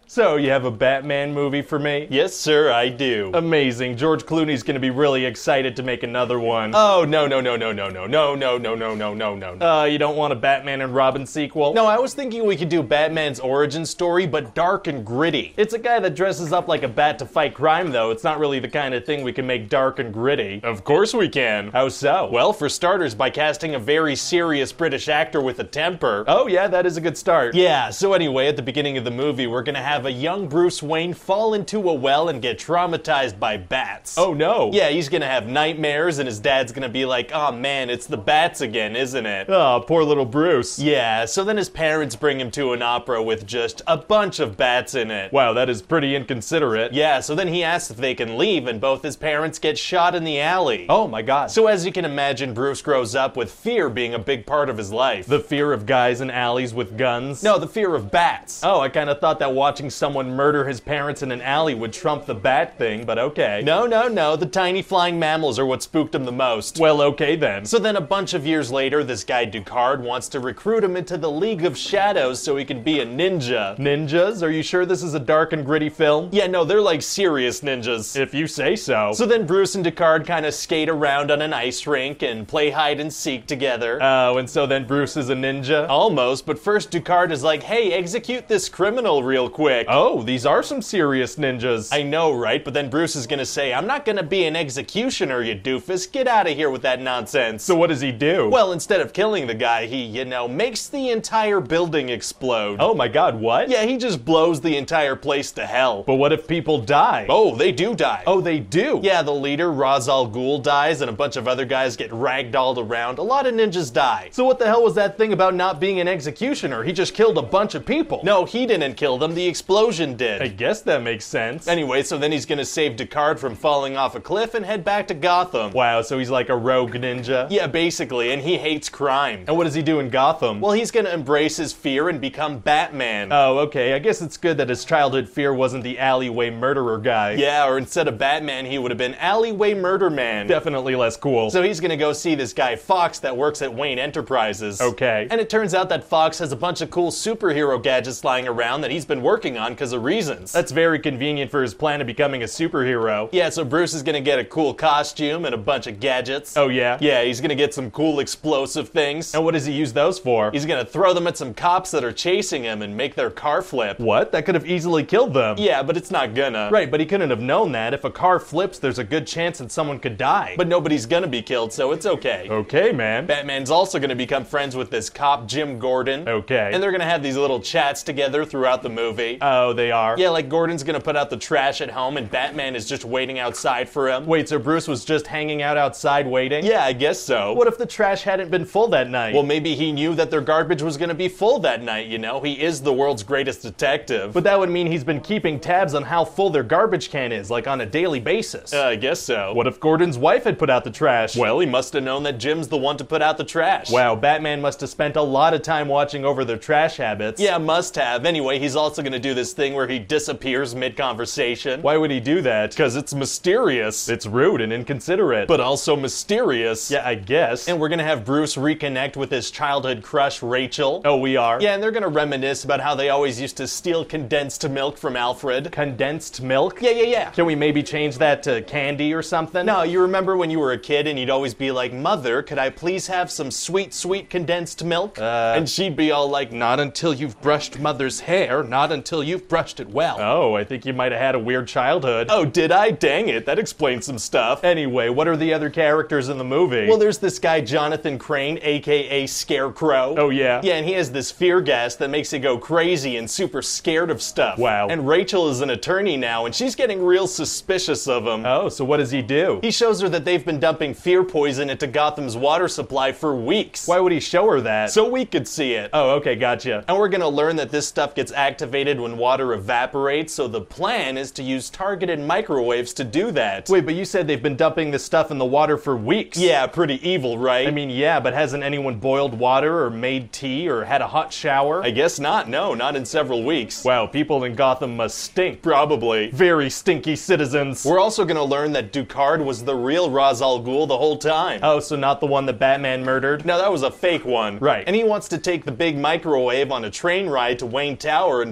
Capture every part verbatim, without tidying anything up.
So, you have a Batman movie for me? Yes, sir, I do. Amazing. George Clooney's gonna be really excited to make another one. Oh, no, no, no, no, no, no, no, no, no, no, no, no, no, no. Uh, you don't want a Batman and Robin sequel? No, I was thinking we could do Batman's origin story, but dark and gritty. It's a guy that dresses up like a bat to fight crime, though. It's not really the kind of thing we can make dark and gritty. Of course we can. How so? Well, for starters, by casting a very serious British actor with a temper. Oh yeah, that is a good start. Yeah, so anyway, at the beginning of the movie, we're gonna have a young Bruce Wayne fall into a well and get traumatized by bats. Oh no. Yeah, he's gonna have nightmares and his dad's gonna be like, oh man, it's the bats again, isn't it? Oh, poor little Bruce. Yeah, so then his parents bring him to an opera with just a bunch of bats in it. Wow, that is pretty inconsiderate. Yeah, so then he asks if they can leave and both his parents get shot in the alley. Oh my god. So as you can imagine, Bruce grows up with fear being a big part of his life. The fear of guys in alleys with guns? No, the fear of bats. Oh, I kind of thought that watching someone murder his parents in an alley would trump the bat thing, but okay. No, no, no, the tiny flying mammals are what spooked him the most. Well, okay then. So then a bunch of years later, this guy Ducard wants to recruit him into the League of Shadows so he can be a ninja. Ninjas? Are you sure this is a dark and gritty film? Yeah, no, they're like serious ninjas. If you say so. So then Bruce and Ducard kind of skate around on an ice rink and play hide and seek together. Oh, and so then Bruce is a ninja? Almost, but first Ducard is like, hey, execute this criminal real quick. Oh, these are some serious ninjas. I know, right? But then Bruce is gonna say, I'm not gonna be an executioner, you doofus. Get out of here with that nonsense. So what does he do? Well, instead of killing the guy, he, you know, makes the entire building explode. Oh my god, what? Yeah, he just blows the entire place to hell. But what if people die? Oh, they do die. Oh, they do? Yeah, the leader, Ra's al Ghul, dies, and a bunch of other guys get ragdolled around. A lot of ninjas die. So what the hell was that thing about not being an executioner? He just killed a bunch of people. No, he didn't kill them. The explosion did. I guess that makes sense. Anyway, so then he's gonna save Ducard from falling off a cliff and head back to Gotham. Wow, so he's like a rogue ninja? Yeah, basically, and he hates crime. And what does he do in Gotham? Well, he's gonna embrace his fear and become Batman. Oh, okay. I guess it's good that his childhood fear wasn't the alleyway murderer guy. Yeah, or instead of Batman, he would have been Alleyway Murder Man. Definitely less cool. So he's gonna go see this guy Fox that works at Wayne Enterprises. Okay. And it turns out that Fox has a bunch of cool superhero gadgets lying around that he's been working on because of reasons. That's very convenient for his plan of becoming a superhero. Yeah, so Bruce is gonna get a cool costume and a bunch of gadgets. Oh yeah? Yeah, he's gonna get some cool explosive things. And what does he use those for? He's gonna throw them at some cops that are chasing him and make their car flip. What? That could have easily killed them. Yeah, but it's not gonna. Right, but he couldn't have known that. If a car flips, there's a good chance that someone could die. But nobody's gonna be killed, so it's okay. Okay, man. Batman's also gonna become friends with this cop, Jim Gordon. Okay. And they're gonna have these little chats together throughout the movie. Oh, they are? Yeah, like Gordon's gonna put out the trash at home and Batman is just waiting outside for him. Wait, so Bruce was just hanging out outside waiting? Yeah, I guess so. What if the trash hadn't been full that night? Well, maybe he knew that their garbage was gonna be full that night, you know? He is the world's greatest detective. But that would mean he's been keeping tabs on how full their garbage can is, like on a daily basis. Uh, I guess so. What if Gordon's wife had put out the trash? Well, he must have known that Jim's the one to put out the trash. Wow, Batman must have spent a lot of time watching over their trash habits. Yeah, must have. Anyway, he's also gonna do this thing where he disappears mid-conversation. Why would he do that? Because it's mysterious. It's rude and inconsiderate. But also mysterious. Yeah, I guess. And we're gonna have Bruce reconnect with his childhood crush, Rachel. Oh, we are? Yeah, and they're gonna reminisce about how they always used to steal condensed milk from Alfred. Condensed milk? Yeah, yeah, yeah. Can we maybe change that to candy or something? No, you remember when you were a kid and you'd always be like, Mother, could I please have some sweet, sweet condensed milk? Uh, and she'd be all like, not until you've brushed Mother's hair, not until you've brushed it well. Oh, I think you might have had a weird childhood. Oh, did I? Dang it, that explains some stuff. Anyway, what are the other characters in the movie? Well, there's this guy, Jonathan Crane, aka Scarecrow. Oh, yeah? Yeah, and he has this fear gas that makes it go crazy and super scared of stuff. Wow. And Rachel is an attorney now, and she's getting real suspicious of him. Oh, so what does he do? He shows her that they've been dumping fear poison into Gotham's water supply for weeks. Why would he show her that? So we could see it. Oh, okay, gotcha. And we're gonna learn that this stuff gets activated when water evaporates, so the plan is to use targeted microwaves to do that. Wait, but you said they've been dumping this stuff in the water for weeks. Yeah, pretty evil, right? I mean, yeah, but hasn't anyone boiled water or made tea or had a hot shower? I guess not, no, not in several weeks. Wow, people in Gotham must stink. Probably. Very stinky citizens. We're also gonna learn that Ducard was the real Ra's al Ghul the whole time. Oh, so not the one that Batman murdered? No, that was a fake one. Right. And he wants to take the big microwave on a train ride to Wayne Tower and vaporize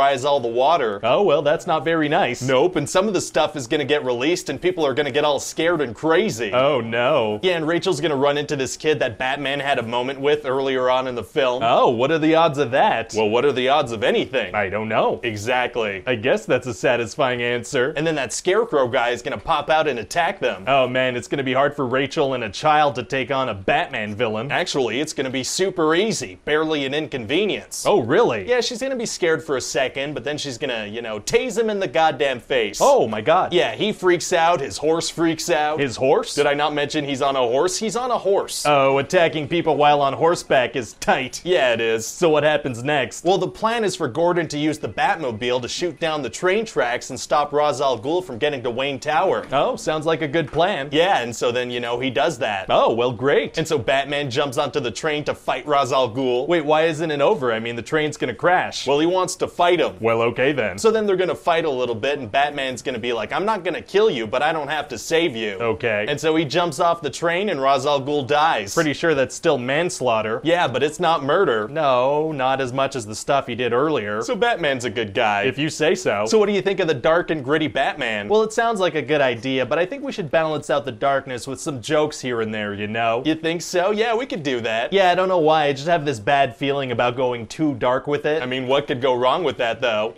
vaporize all the water. Oh, well, that's not very nice. Nope, and some of the stuff is gonna get released and people are gonna get all scared and crazy. Oh, no. Yeah, and Rachel's gonna run into this kid that Batman had a moment with earlier on in the film. Oh, what are the odds of that? Well, what are the odds of anything? I don't know. Exactly. I guess that's a satisfying answer. And then that Scarecrow guy is gonna pop out and attack them. Oh man, it's gonna be hard for Rachel and a child to take on a Batman villain. Actually, it's gonna be super easy. Barely an inconvenience. Oh, really? Yeah, she's gonna be scared for a second, but then she's gonna, you know, tase him in the goddamn face. Oh my god. Yeah, he freaks out, his horse freaks out. His horse? Did I not mention he's on a horse? He's on a horse. Oh, attacking people while on horseback is tight. Yeah, it is. So what happens next? Well, the plan is for Gordon to use the Batmobile to shoot down the train tracks and stop Ra's al Ghul from getting to Wayne Tower. Oh, sounds like a good plan. Yeah, and so then, you know, he does that. Oh, well, great. And so Batman jumps onto the train to fight Ra's al Ghul. Wait, why isn't it over? I mean, the train's gonna crash. Well, he wants to fight him. Well, okay then. So then they're gonna fight a little bit, and Batman's gonna be like, I'm not gonna kill you, but I don't have to save you. Okay. And so he jumps off the train, and Ra's al Ghul dies. Pretty sure that's still manslaughter. Yeah, but it's not murder. No, not as much as the stuff he did earlier. So Batman's a good guy. If you say so. So what do you think of the dark and gritty Batman? Well, it sounds like a good idea, but I think we should balance out the darkness with some jokes here and there, you know? You think so? Yeah, we could do that. Yeah, I don't know why. I just have this bad feeling about going too dark with it. I mean, what could go wrong with that, though?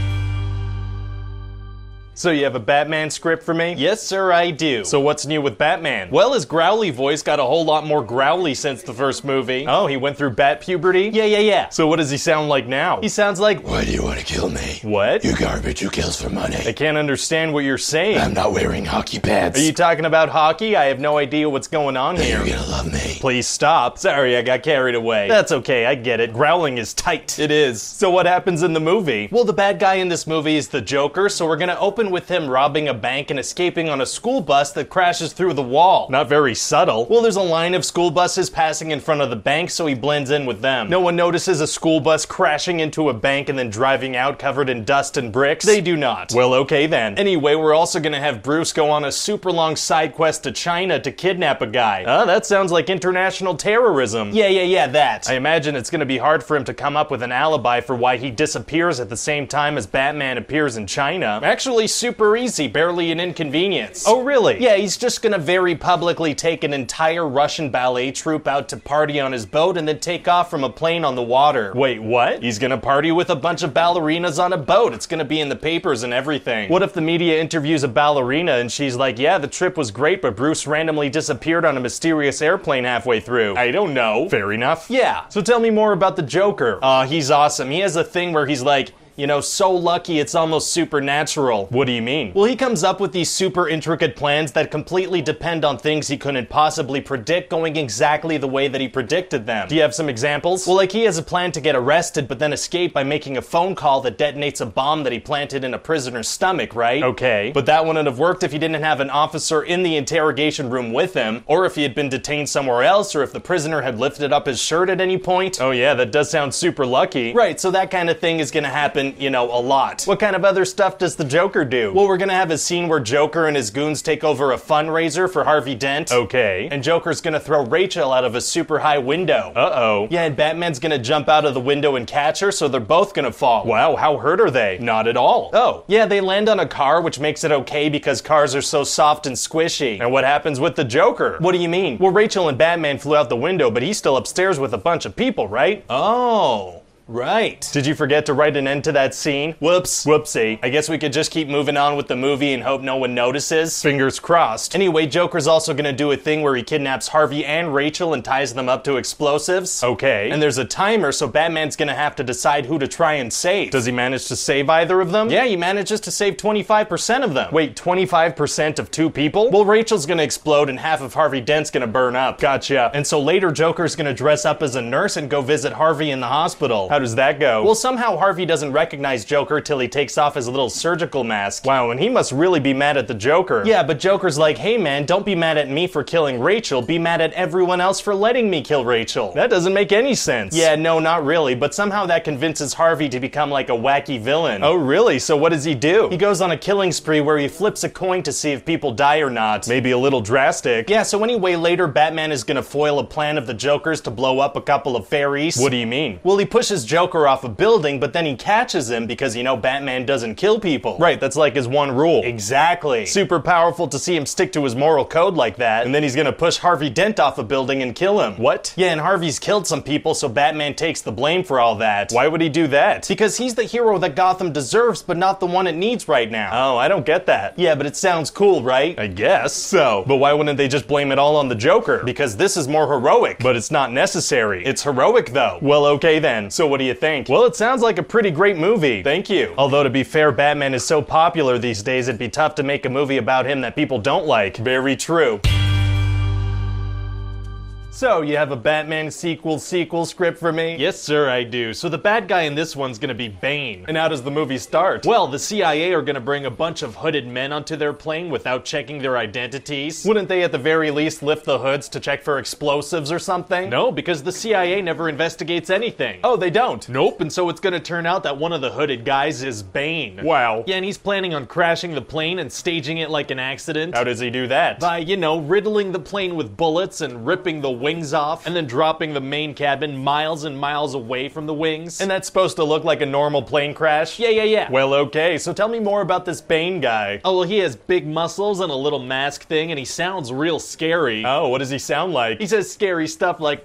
So you have a Batman script for me? Yes, sir, I do. So what's new with Batman? Well, his growly voice got a whole lot more growly since the first movie. Oh, he went through bat puberty? Yeah, yeah, yeah. So what does he sound like now? He sounds like, Why do you want to kill me? What? You garbage who kills for money. I can't understand what you're saying. I'm not wearing hockey pads. Are you talking about hockey? I have no idea what's going on here. You're gonna love me. Please stop. sorry, I got carried away. That's okay, I get it. Growling is tight. It is. So what happens in the movie? Well, the bad guy in this movie is the Joker, so we're gonna open with him robbing a bank and escaping on a school bus that crashes through the wall. Not very subtle. Well, there's a line of school buses passing in front of the bank, so he blends in with them. No one notices a school bus crashing into a bank and then driving out covered in dust and bricks? They do not. Well, okay then. Anyway, we're also gonna have Bruce go on a super long side quest to China to kidnap a guy. Oh, that sounds like international terrorism. Yeah, yeah, yeah, that. I imagine it's gonna be hard for him to come up with an alibi for why he disappears at the same time as Batman appears in China. Actually, super easy, barely an inconvenience. Oh, really? Yeah, he's just gonna very publicly take an entire Russian ballet troupe out to party on his boat and then take off from a plane on the water. Wait, what? He's gonna party with a bunch of ballerinas on a boat. It's gonna be in the papers and everything. What if the media interviews a ballerina and she's like, yeah, the trip was great, but Bruce randomly disappeared on a mysterious airplane halfway through? I don't know. Fair enough. Yeah. So tell me more about the Joker. Uh, he's awesome. He has a thing where he's like, you know, so lucky it's almost supernatural. What do you mean? Well, he comes up with these super intricate plans that completely depend on things he couldn't possibly predict going exactly the way that he predicted them. Do you have some examples? Well, like he has a plan to get arrested but then escape by making a phone call that detonates a bomb that he planted in a prisoner's stomach, right? Okay. But that wouldn't have worked if he didn't have an officer in the interrogation room with him, or if he had been detained somewhere else, or if the prisoner had lifted up his shirt at any point. Oh yeah, that does sound super lucky. Right, so that kind of thing is gonna happen, you know, a lot. What kind of other stuff does the Joker do? Well, we're gonna have a scene where Joker and his goons take over a fundraiser for Harvey Dent. Okay. And Joker's gonna throw Rachel out of a super high window. Uh-oh. Yeah, and Batman's gonna jump out of the window and catch her, so they're both gonna fall. Wow, how hurt are they? Not at all. Oh. Yeah, they land on a car, which makes it okay because cars are so soft and squishy. And what happens with the Joker? What do you mean? Well, Rachel and Batman flew out the window, but he's still upstairs with a bunch of people, right? Oh. Right. Did you forget to write an end to that scene? Whoops. Whoopsie. I guess we could just keep moving on with the movie and hope no one notices. Fingers crossed. Anyway, Joker's also gonna do a thing where he kidnaps Harvey and Rachel and ties them up to explosives. Okay. And there's a timer, so Batman's gonna have to decide who to try and save. Does he manage to save either of them? Yeah, he manages to save twenty-five percent of them. Wait, twenty-five percent of two people? Well, Rachel's gonna explode and half of Harvey Dent's gonna burn up. Gotcha. And so later, Joker's gonna dress up as a nurse and go visit Harvey in the hospital. How does that go? Well, somehow Harvey doesn't recognize Joker till he takes off his little surgical mask. Wow, and he must really be mad at the Joker. Yeah, but Joker's like, hey man, don't be mad at me for killing Rachel, be mad at everyone else for letting me kill Rachel. That doesn't make any sense. Yeah, no, not really, but somehow that convinces Harvey to become like a wacky villain. Oh, really? So what does he do? He goes on a killing spree where he flips a coin to see if people die or not. Maybe a little drastic. Yeah, so anyway, later Batman is gonna foil a plan of the Joker's to blow up a couple of ferries. What do you mean? Well, he pushes Joker off a building, but then he catches him because, you know, Batman doesn't kill people. Right, that's like his one rule. Exactly. Super powerful to see him stick to his moral code like that. And then he's gonna push Harvey Dent off a building and kill him. What? Yeah, and Harvey's killed some people, so Batman takes the blame for all that. Why would he do that? Because he's the hero that Gotham deserves, but not the one it needs right now. Oh, I don't get that. Yeah, but it sounds cool, right? I guess. So, but why wouldn't they just blame it all on the Joker? Because this is more heroic. But it's not necessary. It's heroic, though. Well, okay then. So what do you think? Well, it sounds like a pretty great movie. Thank you. Although, to be fair, Batman is so popular these days, it'd be tough to make a movie about him that people don't like. Very true. So, you have a Batman sequel sequel script for me? Yes, sir, I do. So the bad guy in this one's gonna be Bane. And how does the movie start? Well, the C I A are gonna bring a bunch of hooded men onto their plane without checking their identities. Wouldn't they at the very least lift the hoods to check for explosives or something? No, because the C I A never investigates anything. Oh, they don't? Nope, and so it's gonna turn out that one of the hooded guys is Bane. Wow. Yeah, and he's planning on crashing the plane and staging it like an accident. How does he do that? By, you know, riddling the plane with bullets and ripping the wings off, and then dropping the main cabin miles and miles away from the wings. And that's supposed to look like a normal plane crash? Yeah, yeah, yeah. Well, okay, so tell me more about this Bane guy. Oh, well, he has big muscles and a little mask thing, and he sounds real scary. Oh, what does he sound like? He says scary stuff like,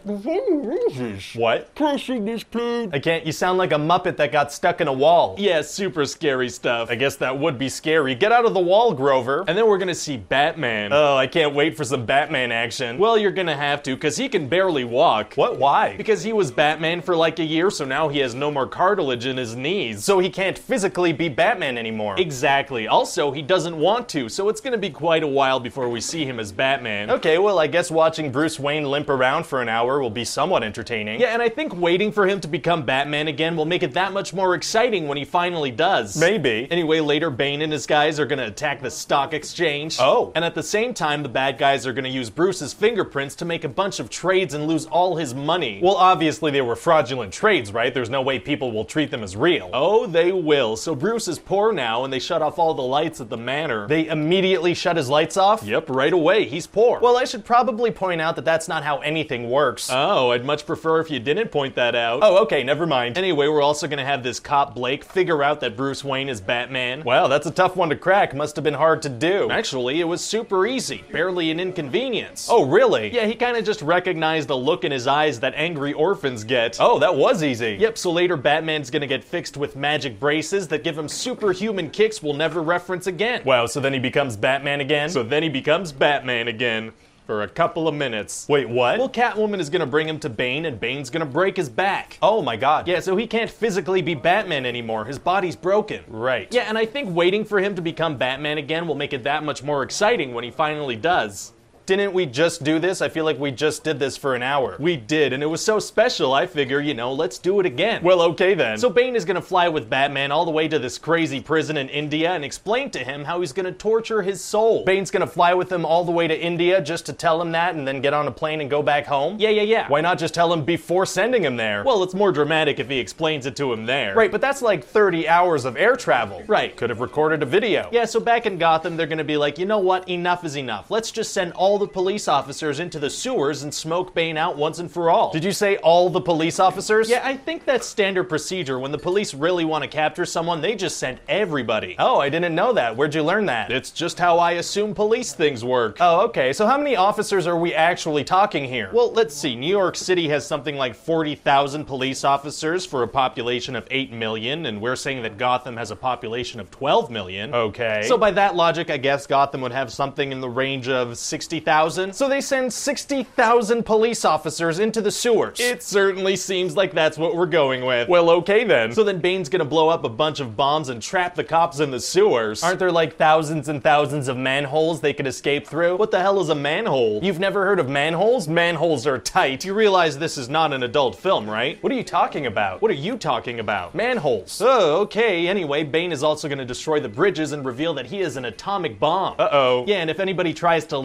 what? Crashing this plane. I can't, you sound like a Muppet that got stuck in a wall. Yeah, super scary stuff. I guess that would be scary. Get out of the wall, Grover. And then we're gonna see Batman. Oh, I can't wait for some Batman action. Well, you're gonna have to, because he can barely walk. What? Why? Because he was Batman for like a year, so now he has no more cartilage in his knees. So he can't physically be Batman anymore. Exactly. Also, he doesn't want to, so it's gonna be quite a while before we see him as Batman. Okay, well, I guess watching Bruce Wayne limp around for an hour will be somewhat entertaining. Yeah, and I think waiting for him to become Batman again will make it that much more exciting when he finally does. Maybe. Anyway, later Bane and his guys are gonna attack the stock exchange. Oh. And at the same time, the bad guys are gonna use Bruce's fingerprints to make a bunch of trades and lose all his money. Well, obviously they were fraudulent trades, right? There's no way people will treat them as real. Oh, they will. So Bruce is poor now, and they shut off all the lights at the manor. They immediately shut his lights off? Yep, right away. He's poor. Well, I should probably point out that that's not how anything works. Oh, I'd much prefer if you didn't point that out. Oh, okay, never mind. Anyway, we're also gonna have this cop Blake figure out that Bruce Wayne is Batman. Wow, that's a tough one to crack. Must have been hard to do. Actually, it was super easy. Barely an inconvenience. Oh, really? Yeah, he kind of just recognized the look in his eyes that angry orphans get. Oh, that was easy. Yep, so later Batman's gonna get fixed with magic braces that give him superhuman kicks we'll never reference again. Wow, so then he becomes Batman again? So then he becomes Batman again. For a couple of minutes. Wait, what? Well, Catwoman is gonna bring him to Bane, and Bane's gonna break his back. Oh my god. Yeah, so he can't physically be Batman anymore. His body's broken. Right. Yeah, and I think waiting for him to become Batman again will make it that much more exciting when he finally does. Didn't we just do this? I feel like we just did this for an hour. We did, and it was so special, I figure, you know, let's do it again. Well, okay then. So Bane is gonna fly with Batman all the way to this crazy prison in India and explain to him how he's gonna torture his soul. Bane's gonna fly with him all the way to India just to tell him that and then get on a plane and go back home? Yeah, yeah, yeah. Why not just tell him before sending him there? Well, it's more dramatic if he explains it to him there. Right, but that's like thirty hours of air travel. Right. Could have recorded a video. Yeah, so back in Gotham, they're gonna be like, you know what, enough is enough. Let's just send all the police officers into the sewers and smoke Bane out once and for all. Did you say all the police officers? Yeah, I think that's standard procedure. When the police really want to capture someone, they just send everybody. Oh, I didn't know that. Where'd you learn that? It's just how I assume police things work. Oh, okay. So how many officers are we actually talking here? Well, let's see. New York City has something like forty thousand police officers for a population of eight million, and we're saying that Gotham has a population of twelve million. Okay. So by that logic, I guess Gotham would have something in the range of sixty thousand. So they send sixty thousand police officers into the sewers. It certainly seems like that's what we're going with. Well, okay then. So then Bane's gonna blow up a bunch of bombs and trap the cops in the sewers. Aren't there like thousands and thousands of manholes they could escape through? What the hell is a manhole? You've never heard of manholes? Manholes are tight. You realize this is not an adult film, right? What are you talking about? What are you talking about? Manholes. Oh, okay. Anyway, Bane is also gonna destroy the bridges and reveal that he is an atomic bomb. Uh-oh. Yeah, and if anybody tries to leave, he's gonna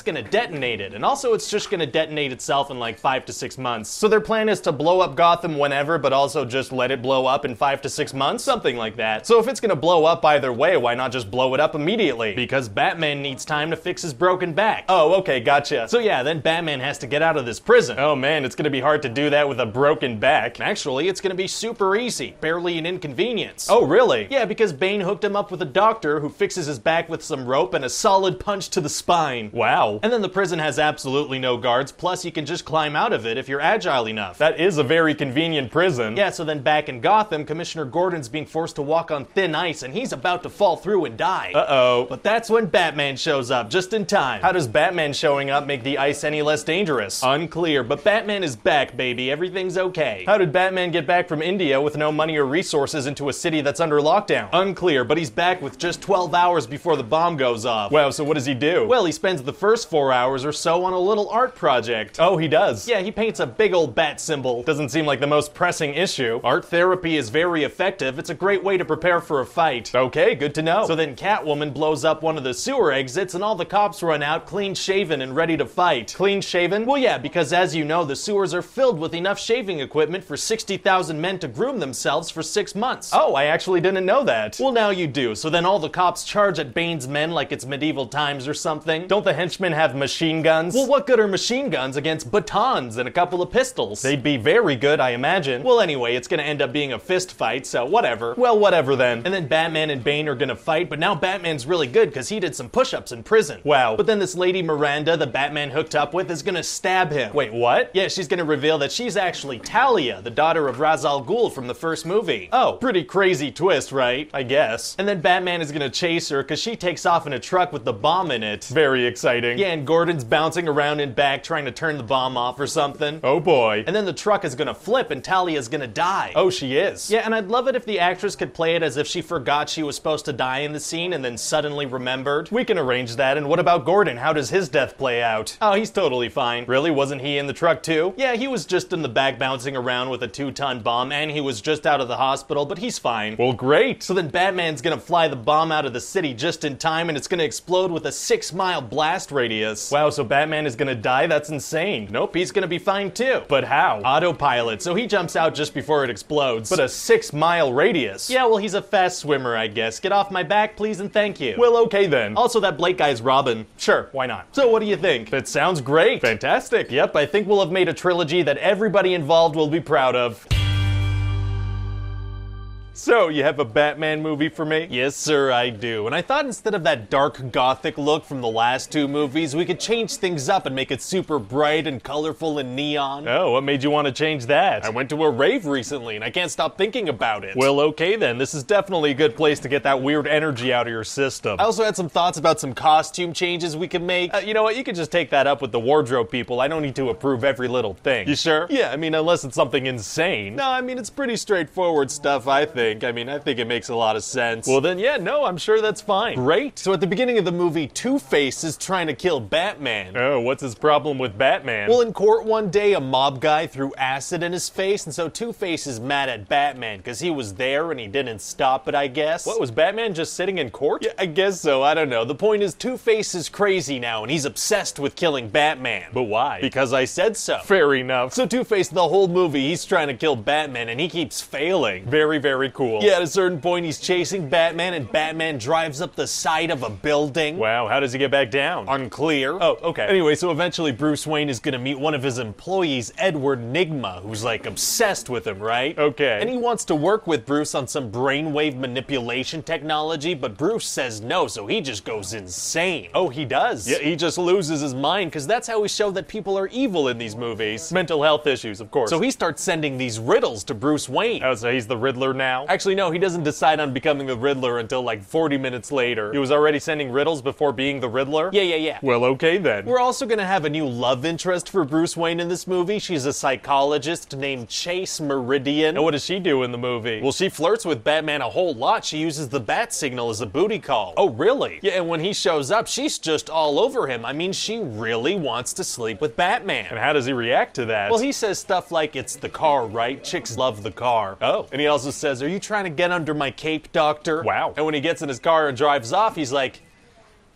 gonna detonate it. And also it's just gonna detonate itself in like five to six months. So their plan is to blow up Gotham whenever, but also just let it blow up in five to six months? Something like that. So if it's gonna blow up either way, why not just blow it up immediately? Because Batman needs time to fix his broken back. Oh, okay, gotcha. So yeah, then Batman has to get out of this prison. Oh man, it's gonna be hard to do that with a broken back. Actually, it's gonna be super easy. Barely an inconvenience. Oh, really? Yeah, because Bane hooked him up with a doctor who fixes his back with some rope and a solid punch to the spine. Wow. And then the prison has absolutely no guards, plus you can just climb out of it if you're agile enough. That is a very convenient prison. Yeah, so then back in Gotham, Commissioner Gordon's being forced to walk on thin ice and he's about to fall through and die. Uh-oh. But that's when Batman shows up, just in time. How does Batman showing up make the ice any less dangerous? Unclear, but Batman is back, baby. Everything's okay. How did Batman get back from India with no money or resources into a city that's under lockdown? Unclear, but he's back with just twelve hours before the bomb goes off. Wow, so what does he do? Well, he spends the first four hours or so on a little art project. Oh, he does? Yeah, he paints a big old bat symbol. Doesn't seem like the most pressing issue. Art therapy is very effective. It's a great way to prepare for a fight. Okay, good to know. So then Catwoman blows up one of the sewer exits and all the cops run out clean shaven and ready to fight. Clean shaven? Well, yeah, because as you know, the sewers are filled with enough shaving equipment for sixty thousand men to groom themselves for six months. Oh, I actually didn't know that. Well, now you do. So then all the cops charge at Bane's men like it's medieval times or something. Don't the henchmen have machine guns? Well, what good are machine guns against batons and a couple of pistols? They'd be very good, I imagine. Well, anyway, it's gonna end up being a fist fight, so whatever. Well, whatever then. And then Batman and Bane are gonna fight, but now Batman's really good because he did some push-ups in prison. Wow. But then this lady Miranda, the Batman hooked up with, is gonna stab him. Wait, what? Yeah, she's gonna reveal that she's actually Talia, the daughter of Ra's al Ghul from the first movie. Oh, pretty crazy twist, right? I guess. And then Batman is gonna chase her because she takes off in a truck with the bomb in it. Very exciting. Yeah, and Gordon's bouncing around in back trying to turn the bomb off or something. Oh boy. And then the truck is gonna flip and Talia's gonna die. Oh, she is? Yeah, and I'd love it if the actress could play it as if she forgot she was supposed to die in the scene and then suddenly remembered. We can arrange that. And what about Gordon? How does his death play out? Oh, he's totally fine. Really? Wasn't he in the truck too? Yeah, he was just in the back bouncing around with a two-ton bomb and he was just out of the hospital, but he's fine. Well, great. So then Batman's gonna fly the bomb out of the city just in time and it's gonna explode with a six-mile blast radius. Wow, so Batman is gonna die? That's insane. Nope, he's gonna be fine too. But how? Autopilot, so he jumps out just before it explodes. But a six-mile radius? Yeah, well, he's a fast swimmer, I guess. Get off my back, please, and thank you. Well, okay then. Also, that Blake guy's Robin. Sure, why not? So what do you think? That sounds great. Fantastic. Yep, I think we'll have made a trilogy that everybody involved will be proud of. So, you have a Batman movie for me? Yes, sir, I do. And I thought instead of that dark gothic look from the last two movies, we could change things up and make it super bright and colorful and neon. Oh, what made you want to change that? I went to a rave recently and I can't stop thinking about it. Well, okay then. This is definitely a good place to get that weird energy out of your system. I also had some thoughts about some costume changes we could make. Uh, you know what? You could just take that up with the wardrobe people. I don't need to approve every little thing. You sure? Yeah, I mean, unless it's something insane. No, I mean, it's pretty straightforward stuff, I think. I mean, I think it makes a lot of sense. Well then, yeah, no, I'm sure that's fine. Great. So at the beginning of the movie, Two-Face is trying to kill Batman. Oh, what's his problem with Batman? Well, in court one day, a mob guy threw acid in his face, and so Two-Face is mad at Batman because he was there and he didn't stop it, I guess. What, was Batman just sitting in court? Yeah, I guess so, I don't know. The point is, Two-Face is crazy now, and he's obsessed with killing Batman. But why? Because I said so. Fair enough. So Two-Face, the whole movie, he's trying to kill Batman, and he keeps failing. Very, very cool. Yeah, at a certain point, he's chasing Batman, and Batman drives up the side of a building. Wow, how does he get back down? Unclear. Oh, okay. Anyway, so eventually Bruce Wayne is gonna meet one of his employees, Edward Nygma, who's like obsessed with him, right? Okay. And he wants to work with Bruce on some brainwave manipulation technology, but Bruce says no, so he just goes insane. Oh, he does? Yeah, he just loses his mind, because that's how we show that people are evil in these movies. Mental health issues, of course. So he starts sending these riddles to Bruce Wayne. Oh, so he's the Riddler now? Actually, no, he doesn't decide on becoming the Riddler until like forty minutes later. He was already sending riddles before being the Riddler? Yeah, yeah, yeah. Well, okay then. We're also gonna have a new love interest for Bruce Wayne in this movie. She's a psychologist named Chase Meridian. And what does she do in the movie? Well, she flirts with Batman a whole lot. She uses the bat signal as a booty call. Oh, really? Yeah, and when he shows up, she's just all over him. I mean, she really wants to sleep with Batman. And how does he react to that? Well, he says stuff like, it's the car, right? Chicks love the car. Oh. And he also says, are you trying to get under my cape, doctor? Wow. And when he gets in his car and drives off, he's like,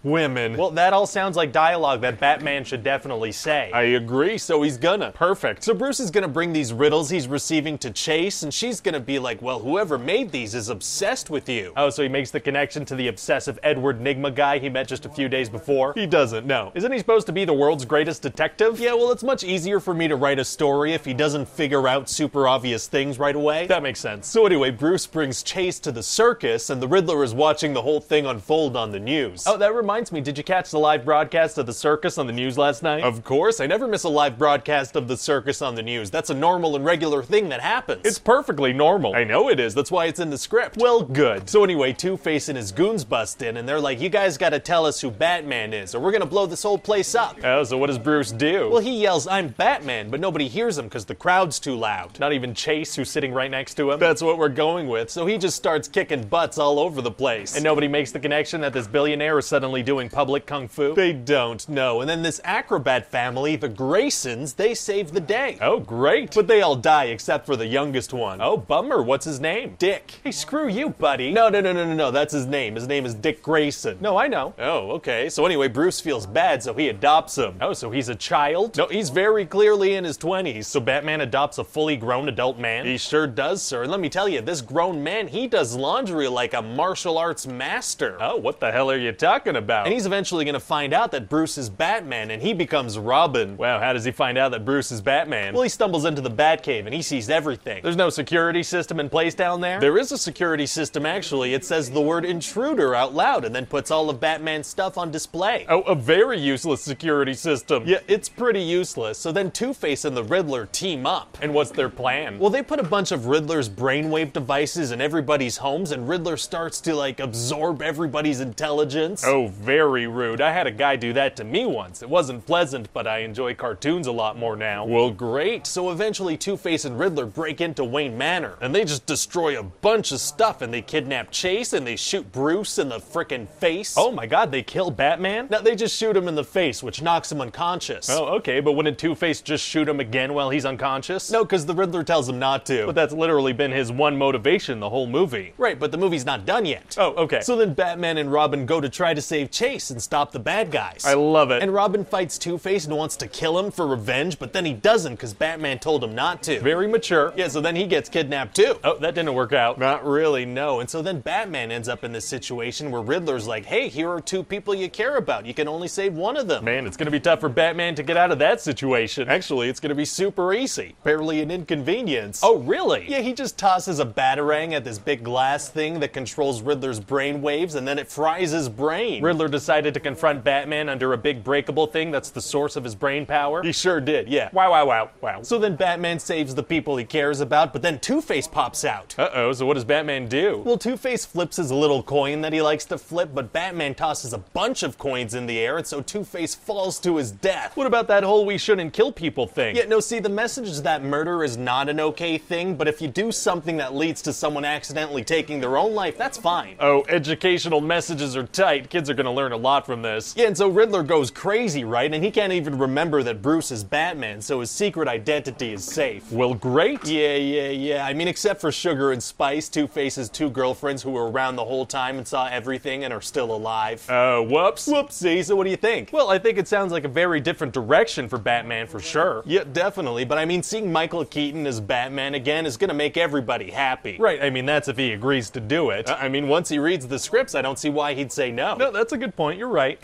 women. Well, that all sounds like dialogue that Batman should definitely say. I agree, so he's gonna. Perfect. So Bruce is gonna bring these riddles he's receiving to Chase, and she's gonna be like, well, whoever made these is obsessed with you. Oh, so he makes the connection to the obsessive Edward Nygma guy he met just a few days before? He doesn't, no. Isn't he supposed to be the world's greatest detective? Yeah, well, it's much easier for me to write a story if he doesn't figure out super obvious things right away. That makes sense. So anyway, Bruce brings Chase to the circus, and the Riddler is watching the whole thing unfold on the news. Oh, that reminds me, did you catch the live broadcast of the circus on the news last night? Of course, I never miss a live broadcast of the circus on the news. That's a normal and regular thing that happens. It's perfectly normal. I know it is, that's why it's in the script. Well, good. So anyway, Two-Face and his goons bust in, and they're like, you guys gotta tell us who Batman is, or we're gonna blow this whole place up. Oh, so what does Bruce do? Well, he yells, I'm Batman, but nobody hears him because the crowd's too loud. Not even Chase, who's sitting right next to him? That's what we're going with, so he just starts kicking butts all over the place. And nobody makes the connection that this billionaire is suddenly doing public kung fu? They don't, no. And then this acrobat family, the Graysons, they save the day. Oh, great. But they all die except for the youngest one. Oh, bummer. What's his name? Dick. Hey, screw you, buddy. No, no, no, no, no, no. That's his name. His name is Dick Grayson. No, I know. Oh, okay. So anyway, Bruce feels bad, so he adopts him. Oh, so he's a child? No, he's very clearly in his twenties. So Batman adopts a fully grown adult man? He sure does, sir. And let me tell you, this grown man, he does laundry like a martial arts master. Oh, what the hell are you talking about? And he's eventually gonna find out that Bruce is Batman, and he becomes Robin. Wow, how does he find out that Bruce is Batman? Well, he stumbles into the Batcave, and he sees everything. There's no security system in place down there? There is a security system, actually. It says the word intruder out loud, and then puts all of Batman's stuff on display. Oh, a very useless security system. Yeah, it's pretty useless. So then Two-Face and the Riddler team up. And what's their plan? Well, they put a bunch of Riddler's brainwave devices in everybody's homes, and Riddler starts to, like, absorb everybody's intelligence. Oh, very rude. I had a guy do that to me once. It wasn't pleasant, but I enjoy cartoons a lot more now. Well, great. So eventually Two-Face and Riddler break into Wayne Manor, and they just destroy a bunch of stuff, and they kidnap Chase, and they shoot Bruce in the frickin' face. Oh my god, they kill Batman? No, they just shoot him in the face, which knocks him unconscious. Oh, okay, but wouldn't Two-Face just shoot him again while he's unconscious? No, because the Riddler tells him not to. But that's literally been his one motivation the whole movie. Right, but the movie's not done yet. Oh, okay. So then Batman and Robin go to try to save Chase and stop the bad guys. I love it. And Robin fights Two-Face and wants to kill him for revenge, but then he doesn't because Batman told him not to. Very mature. Yeah, so then he gets kidnapped too. Oh, that didn't work out. Not really, no. And so then Batman ends up in this situation where Riddler's like, hey, here are two people you care about. You can only save one of them. Man, it's gonna be tough for Batman to get out of that situation. Actually, it's gonna be super easy. Barely an inconvenience. Oh, really? Yeah, he just tosses a batarang at this big glass thing that controls Riddler's brain waves, and then it fries his brain. Riddler decided to confront Batman under a big breakable thing that's the source of his brain power? He sure did, yeah. Wow, wow, wow, wow. So then Batman saves the people he cares about, but then Two-Face pops out. Uh-oh, so what does Batman do? Well, Two-Face flips his little coin that he likes to flip, but Batman tosses a bunch of coins in the air, and so Two-Face falls to his death. What about that whole we shouldn't kill people thing? Yeah, no, see, the message is that murder is not an okay thing, but if you do something that leads to someone accidentally taking their own life, that's fine. Oh, educational messages are tight. Kids are gonna learn a lot from this. Yeah, and so Riddler goes crazy, right? And he can't even remember that Bruce is Batman, so his secret identity is safe. Well, great. Yeah, yeah, yeah. I mean, except for Sugar and Spice, Two-Face's two girlfriends who were around the whole time and saw everything and are still alive. Uh, whoops. Whoopsie, so what do you think? Well, I think it sounds like a very different direction for Batman for sure. Yeah, definitely, but I mean, seeing Michael Keaton as Batman again is gonna make everybody happy. Right, I mean, that's if he agrees to do it. I mean, once he reads the scripts, I don't see why he'd say no. No, that's a good point, you're right.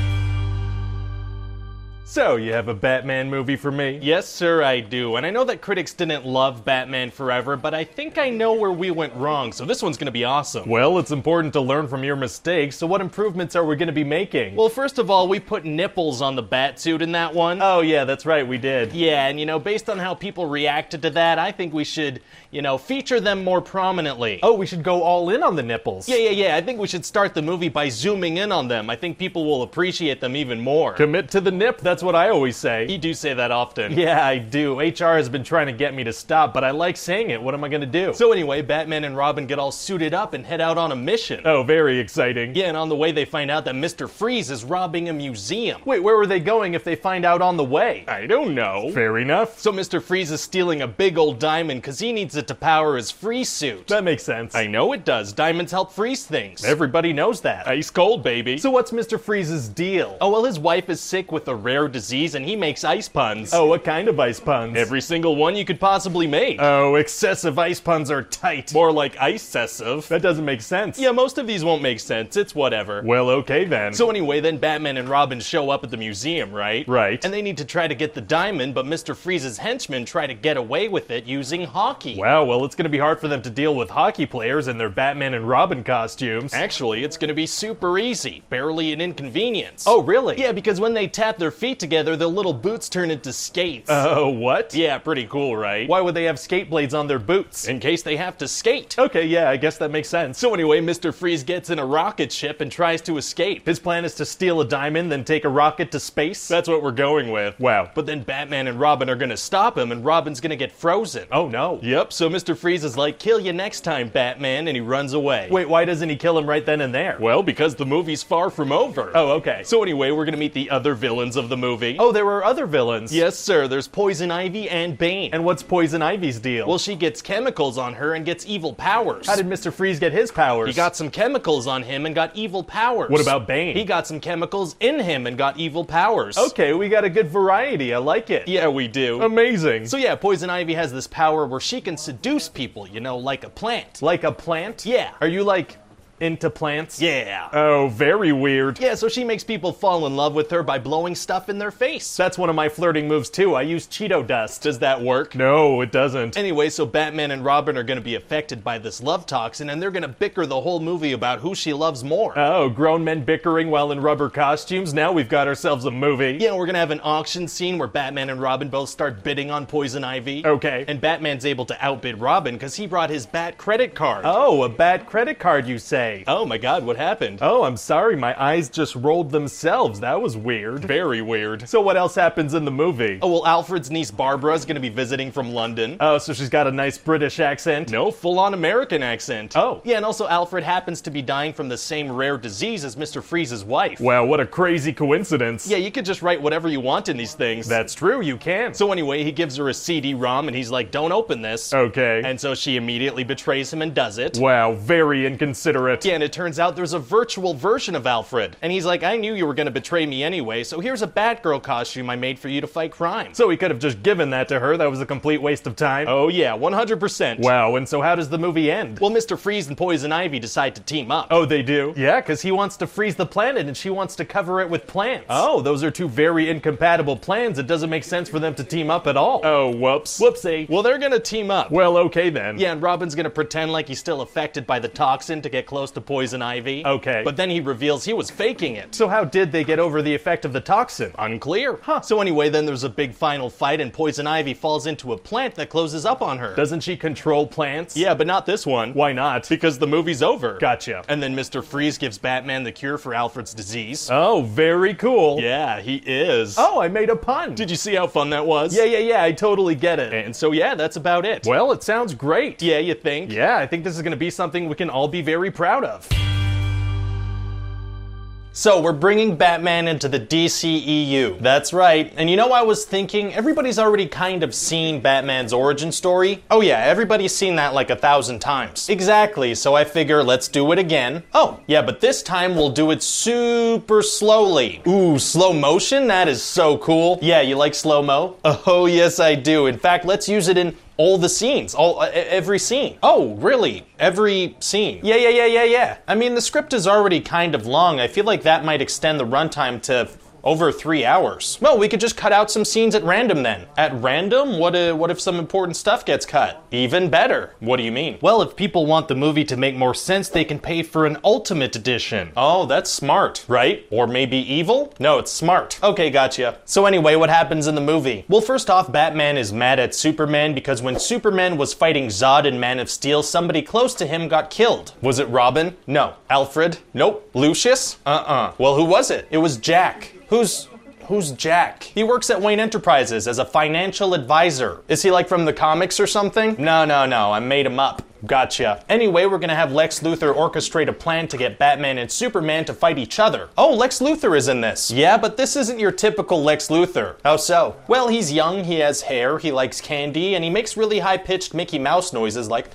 So, you have a Batman movie for me? Yes, sir, I do. And I know that critics didn't love Batman Forever, but I think I know where we went wrong, so this one's gonna be awesome. Well, it's important to learn from your mistakes, so what improvements are we gonna be making? Well, first of all, we put nipples on the Batsuit in that one. Oh, yeah, that's right, we did. Yeah, and you know, based on how people reacted to that, I think we should, you know, feature them more prominently. Oh, we should go all in on the nipples. Yeah, yeah, yeah, I think we should start the movie by zooming in on them. I think people will appreciate them even more. Commit to the nip, that's That's what I always say. You do say that often. Yeah, I do. H R has been trying to get me to stop, but I like saying it. What am I gonna do? So anyway, Batman and Robin get all suited up and head out on a mission. Oh, very exciting. Yeah, and on the way they find out that Mister Freeze is robbing a museum. Wait, where were they going if they find out on the way? I don't know. Fair enough. So Mister Freeze is stealing a big old diamond because he needs it to power his freeze suit. That makes sense. I know it does. Diamonds help freeze things. Everybody knows that. Ice cold, baby. So what's Mister Freeze's deal? Oh, well, his wife is sick with a rare disease and he makes ice puns. Oh, what kind of ice puns? Every single one you could possibly make. Oh, excessive ice puns are tight. More like ice-cessive. That doesn't make sense. Yeah, most of these won't make sense. It's whatever. Well, okay then. So anyway, then Batman and Robin show up at the museum, right? Right. And they need to try to get the diamond, but Mister Freeze's henchmen try to get away with it using hockey. Wow, well, it's gonna be hard for them to deal with hockey players in their Batman and Robin costumes. Actually, it's gonna be super easy. Barely an inconvenience. Oh, really? Yeah, because when they tap their feet together, their little boots turn into skates. Oh, uh, what? Yeah, pretty cool, right? Why would they have skate blades on their boots? In case they have to skate. Okay, yeah, I guess that makes sense. So anyway, Mister Freeze gets in a rocket ship and tries to escape. His plan is to steal a diamond, then take a rocket to space? That's what we're going with. Wow. But then Batman and Robin are gonna stop him, and Robin's gonna get frozen. Oh, no. Yep, so Mister Freeze is like, kill you next time, Batman, and he runs away. Wait, why doesn't he kill him right then and there? Well, because the movie's far from over. Oh, okay. So anyway, we're gonna meet the other villains of the movie. Oh, there were other villains? Yes, sir, there's Poison Ivy and Bane. And what's Poison Ivy's deal? Well, she gets chemicals on her and gets evil powers. How did Mister Freeze get his powers? He got some chemicals on him and got evil powers. What about Bane? He got some chemicals in him and got evil powers. Okay, we got a good variety. I like it. Yeah, we do. Amazing. So yeah, Poison Ivy has this power where she can seduce people, you know, like a plant. Like a plant? Yeah. Are you like into plants? Yeah. Oh, very weird. Yeah, so she makes people fall in love with her by blowing stuff in their face. That's one of my flirting moves too. I use Cheeto dust. Does that work? No, it doesn't. Anyway, so Batman and Robin are gonna be affected by this love toxin, and they're gonna bicker the whole movie about who she loves more. Oh, grown men bickering while in rubber costumes? Now we've got ourselves a movie. Yeah, we're gonna have an auction scene where Batman and Robin both start bidding on Poison Ivy. Okay. And Batman's able to outbid Robin because he brought his Bat credit card. Oh, a bad credit card, you say? Oh my god, what happened? Oh, I'm sorry, my eyes just rolled themselves. That was weird. Very weird. So what else happens in the movie? Oh, well, Alfred's niece Barbara is gonna be visiting from London. Oh, so she's got a nice British accent? No, full-on American accent. Oh. Yeah, and also Alfred happens to be dying from the same rare disease as Mister Freeze's wife. Wow, what a crazy coincidence. Yeah, you could just write whatever you want in these things. That's true, you can. So anyway, he gives her a C D ROM and he's like, don't open this. Okay. And so she immediately betrays him and does it. Wow, very inconsiderate. Yeah, and it turns out there's a virtual version of Alfred. And he's like, I knew you were gonna betray me anyway, so here's a Batgirl costume I made for you to fight crime. So he could have just given that to her. That was a complete waste of time. Oh yeah, one hundred percent. Wow, and so how does the movie end? Well, Mister Freeze and Poison Ivy decide to team up. Oh, they do? Yeah, because he wants to freeze the planet and she wants to cover it with plants. Oh, those are two very incompatible plans. It doesn't make sense for them to team up at all. Oh, whoops. Whoopsie. Well, they're gonna team up. Well, okay then. Yeah, and Robin's gonna pretend like he's still affected by the toxin to get close to Poison Ivy. Okay. But then he reveals he was faking it. So how did they get over the effect of the toxin? Unclear. Huh. So anyway, then there's a big final fight and Poison Ivy falls into a plant that closes up on her. Doesn't she control plants? Yeah, but not this one. Why not? Because the movie's over. Gotcha. And then Mister Freeze gives Batman the cure for Alfred's disease. Oh, very cool. Yeah, he is. Oh, I made a pun. Did you see how fun that was? Yeah, yeah, yeah, I totally get it. And so yeah, that's about it. Well, it sounds great. Yeah, you think? Yeah, I think this is gonna be something we can all be very proud of. So we're bringing Batman into the D C E U. That's right. And you know, I was thinking, everybody's already kind of seen Batman's origin story. Oh yeah, everybody's seen that like a thousand times. Exactly, so I figure let's do it again. Oh, yeah, but this time we'll do it super slowly. Ooh, slow motion? That is so cool. Yeah, you like slow-mo? Oh, yes I do. In fact, let's use it in all the scenes, all uh, every scene. Oh, really? Every scene? Yeah, yeah, yeah, yeah, yeah. I mean, the script is already kind of long. I feel like that might extend the runtime to over three hours. Well, we could just cut out some scenes at random then. At random? What if, what if some important stuff gets cut? Even better. What do you mean? Well, if people want the movie to make more sense, they can pay for an Ultimate Edition. Oh, that's smart, right? Or maybe evil? No, it's smart. Okay, gotcha. So anyway, what happens in the movie? Well, first off, Batman is mad at Superman because when Superman was fighting Zod in Man of Steel, somebody close to him got killed. Was it Robin? No. Alfred? Nope. Lucius? Uh-uh. Well, who was it? It was Jack. Who's... Who's Jack? He works at Wayne Enterprises as a financial advisor. Is he like from the comics or something? No, no, no, I made him up. Gotcha. Anyway, we're gonna have Lex Luthor orchestrate a plan to get Batman and Superman to fight each other. Oh, Lex Luthor is in this. Yeah, but this isn't your typical Lex Luthor. How so? Well, he's young, he has hair, he likes candy, and he makes really high-pitched Mickey Mouse noises like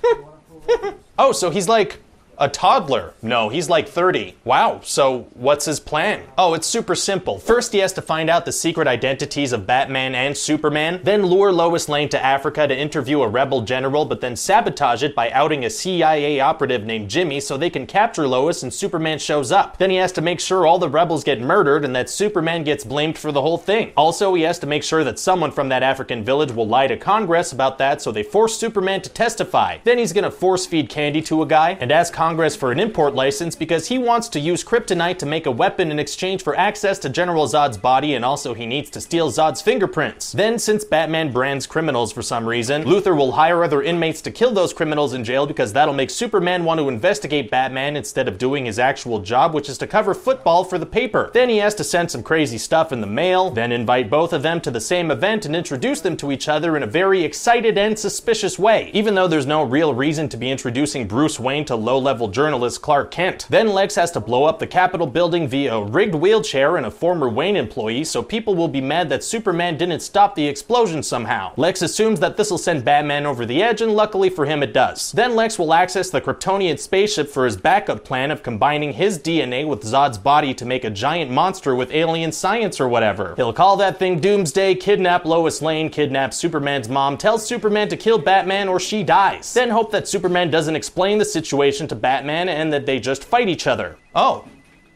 Oh, so he's like a toddler. No, he's like thirty. Wow, so what's his plan? Oh, it's super simple. First, he has to find out the secret identities of Batman and Superman, then lure Lois Lane to Africa to interview a rebel general, but then sabotage it by outing a C I A operative named Jimmy so they can capture Lois and Superman shows up. Then he has to make sure all the rebels get murdered and that Superman gets blamed for the whole thing. Also, he has to make sure that someone from that African village will lie to Congress about that so they force Superman to testify. Then he's gonna force feed candy to a guy and ask Congress for an import license because he wants to use kryptonite to make a weapon in exchange for access to General Zod's body, and also he needs to steal Zod's fingerprints. Then, since Batman brands criminals for some reason, Luthor will hire other inmates to kill those criminals in jail because that'll make Superman want to investigate Batman instead of doing his actual job, which is to cover football for the paper. Then he has to send some crazy stuff in the mail, then invite both of them to the same event and introduce them to each other in a very excited and suspicious way, even though there's no real reason to be introducing Bruce Wayne to low-level journalists Clark Kent. Then Lex has to blow up the Capitol building via a rigged wheelchair and a former Wayne employee, so people will be mad that Superman didn't stop the explosion somehow. Lex assumes that this will send Batman over the edge, and luckily for him it does. Then Lex will access the Kryptonian spaceship for his backup plan of combining his D N A with Zod's body to make a giant monster with alien science or whatever. He'll call that thing Doomsday, kidnap Lois Lane, kidnap Superman's mom, tell Superman to kill Batman or she dies. Then hope that Superman doesn't explain the situation to Batman and that they just fight each other. Oh.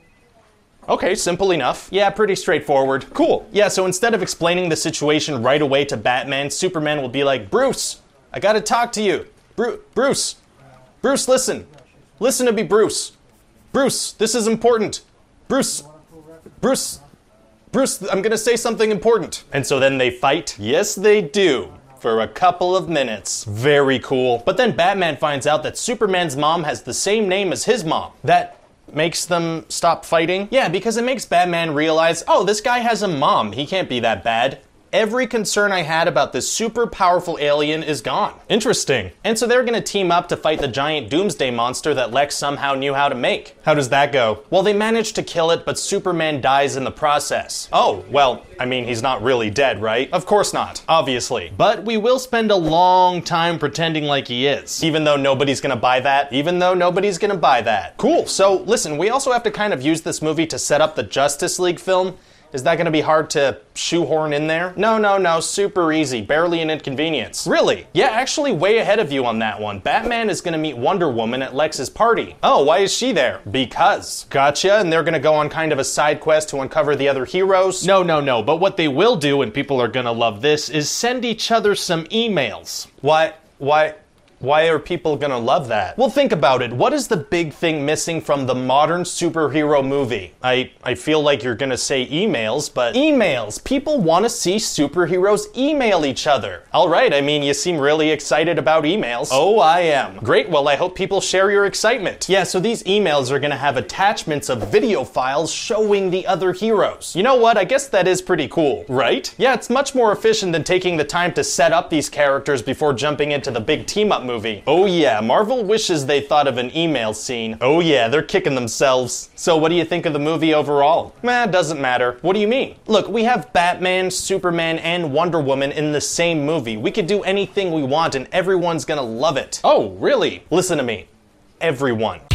Okay, simple enough. Yeah, pretty straightforward. Cool. Yeah, so instead of explaining the situation right away to Batman, Superman will be like, Bruce, I gotta talk to you. Bru- Bruce. Bruce, listen. Listen to me, Bruce. Bruce, this is important. Bruce. Bruce. Bruce, I'm gonna say something important. And so then they fight? Yes, they do. For a couple of minutes. Very cool. But then Batman finds out that Superman's mom has the same name as his mom. That makes them stop fighting? Yeah, because it makes Batman realize, oh, this guy has a mom. He can't be that bad. Every concern I had about this super powerful alien is gone. Interesting. And so they're gonna team up to fight the giant Doomsday monster that Lex somehow knew how to make. How does that go? Well, they manage to kill it, but Superman dies in the process. Oh, well, I mean, he's not really dead, right? Of course not, obviously. But we will spend a long time pretending like he is. Even though nobody's gonna buy that. Even though nobody's gonna buy that. Cool, so listen, we also have to kind of use this movie to set up the Justice League film. Is that gonna be hard to shoehorn in there? No, no, no, super easy, barely an inconvenience. Really? Yeah, actually way ahead of you on that one. Batman is gonna meet Wonder Woman at Lex's party. Oh, why is she there? Because. Gotcha, and they're gonna go on kind of a side quest to uncover the other heroes? No, no, no, but what they will do, and people are gonna love this, is send each other some emails. Why, why... Why are people gonna love that? Well, think about it. What is the big thing missing from the modern superhero movie? I, I feel like you're gonna say emails, but emails! People wanna see superheroes email each other. Alright, I mean, you seem really excited about emails. Oh, I am. Great, well, I hope people share your excitement. Yeah, so these emails are gonna have attachments of video files showing the other heroes. You know what? I guess that is pretty cool, right? Yeah, it's much more efficient than taking the time to set up these characters before jumping into the big team-up movie. Oh yeah, Marvel wishes they thought of an email scene. Oh yeah, they're kicking themselves. So what do you think of the movie overall? Meh, doesn't matter. What do you mean? Look, we have Batman, Superman, and Wonder Woman in the same movie. We could do anything we want and everyone's gonna love it. Oh, really? Listen to me. Everyone.